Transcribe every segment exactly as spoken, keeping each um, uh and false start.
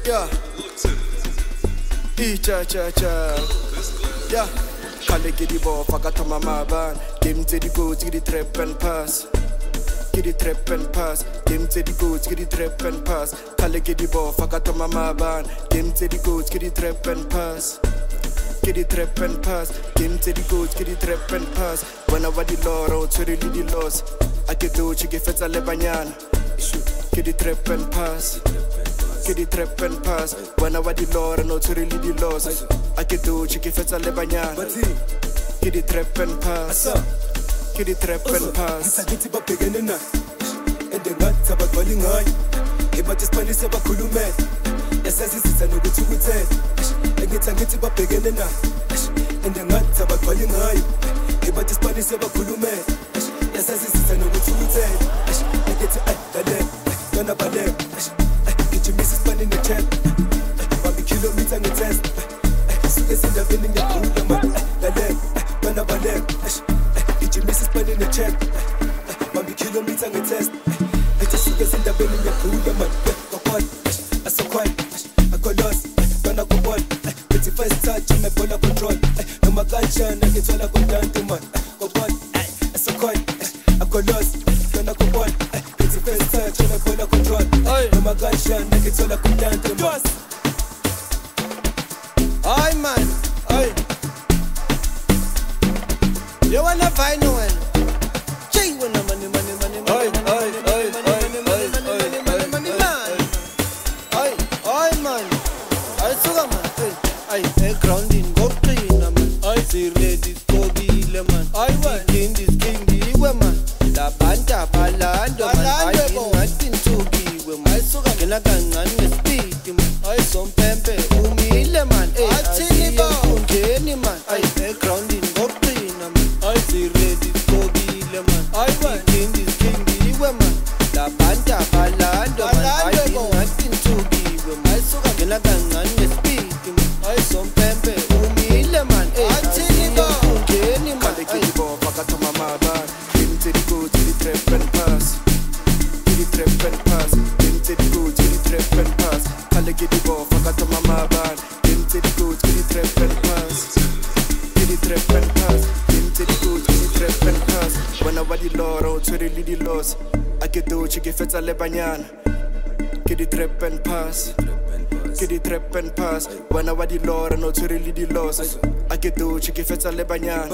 Yeah. Cha cha cha. Yeah. Kale gidi bo fakata mama ban. Game to the go to the trap and pass. Get it trap and pass. Game to the go to the trap and pass. Kale gidi bo fakata mama ban. Game to the go to the trap and pass. Get it trap and pass. Game to the go to the trap and pass. When I want the law out to the lady laws. I get do chiki feta lebanyan. Get it trap and pass. Get it trap and pass. When I want the law out to the lady laws. I get do chiki feta lebanyan. Get it trap and pass. Get it trap and pass. Ngithi babhekene na endengathi abagcwali ngayo ebathi Spanish abakhulume yasazizitha nokuthukuthela engithi ngithi babhekene na endengathi abagcwali ngayo ebathi Spanish abakhulume yasazizitha nokuthukuthela engithi ay dale dona bale ngithi Missus Spanish ne chat baby kilometer ngitest suke sindabeni ngiyaqhula man dale dona bale Missus Spanish in the check, Bambi kilometer and test. I just see us in the belly of the man. Go on, I so quiet, I got lost, when I go on. It's the first touch, I'm a ball of control. No my gunshot, I get all I go down to man. Go on, I so quiet, I got lost, when I go on. It's the first touch, I'm a ball of control. No my gunshot, I get all I go down to man. Aye man, aye. You wanna find no one? Jay wanna money, money, money, money, money, money, money, money, money, money, money, man. Aye, aye, man. Aye, sugar man. Aye, aye, grounding, go clean, man. Aye, see ladies, go gile, man. Aye, what? King this king, giwe, man. La banda, balando, man. Aye, nothing to give, man. Aye, sugar, kena gangan, ne speed, man. Aye, some pempe, umile, man. Aye, see you, kunjeni, man. Aye, aye, grounding, go clean, man. I see ladies go gile man. I want king this king giwe man. La banda balando man. I ain't nothing to give man. I so gonna gangan ne speak man. I some pempe umile man. I see go kunjeni man. Kale gidi bo fakata mama ban. Game to the go to the trap and pass. To the trap and pass. Game to the go to the trap and pass. Kale gidi bo fakata mama ban. Game to the go to the trap and pass. To the trap and pass. To the good, to the trap and pass. When I want the law out to the lady laws. I get do chiki feta lebanyan. Get the trap and pass. Get the trap and pass. When I want the law out to the lady laws. I get do chiki feta lebanyan.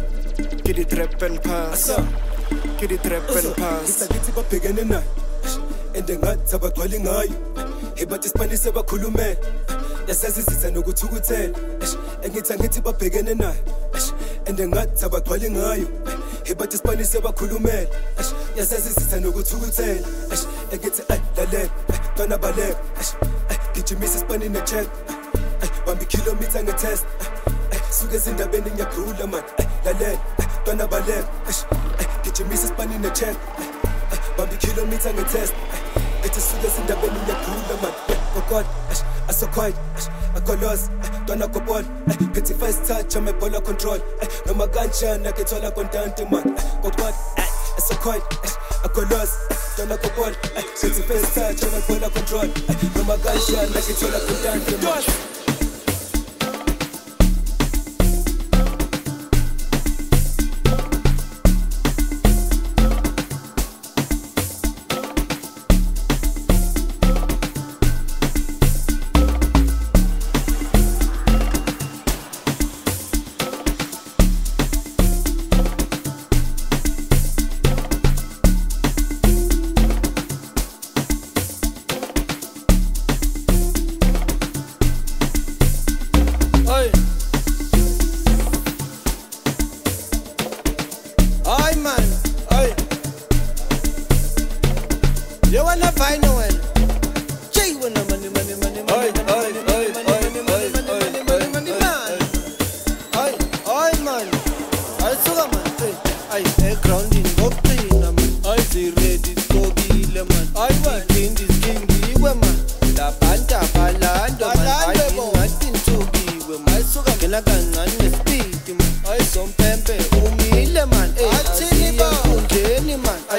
Get the trap and pass. Get the trap and pass. Ngithi babhekene na endengathi abagcwali ngayo ebathi Spanish abakhulume yasazizitha nokuthukuthela engithi ngithi babhekene na endengathi abagcwali ngayo ebathi Spanish abakhulume yasazizitha nokuthukuthela engithi ay dale dona bale ngithi Missus Spanish ne check Bambi kilometer ngitest suke sindabeni ngiyaqhula man dale dona bale ngithi Missus Spanish ne check Bambi kilometer ngitest It's a sugar in the belly of the man. Oh God, I so quiet, I got lost, don't I go on. Petty first touch, I'm a ball of control. No my gunshot, I get all I go down to man. Oh God, I so quiet, I got lost, don't I go on. Petty first touch, I'm a ball of control. No my gunshot, I get all I go down to man.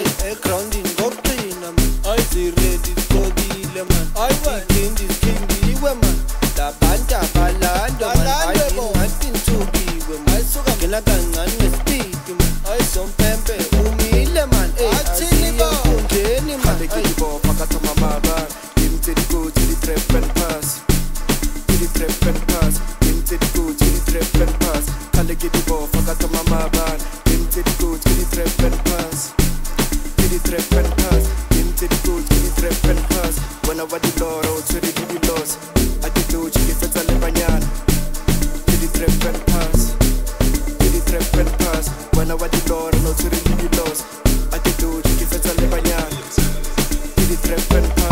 Grounding, go clean, man. I see red is go gile, man. I want king this king, ngena kancane ngespeed man ay sompempe umile man athini bo ungeni man Kale ke bo phakathi amababa into the go to the trap and pass to the trap and pass into the go to the trap and pass Kale ke bo phakathi amababa into the go to the trap and pass to the trap and pass into the go to the trap and pass when I was the lord to the the loss I did do you get fetsa le banyana to the trap and pass to the trap and pass when I was the lord to the the loss I did do you get fetsa le banyana to the trap and pass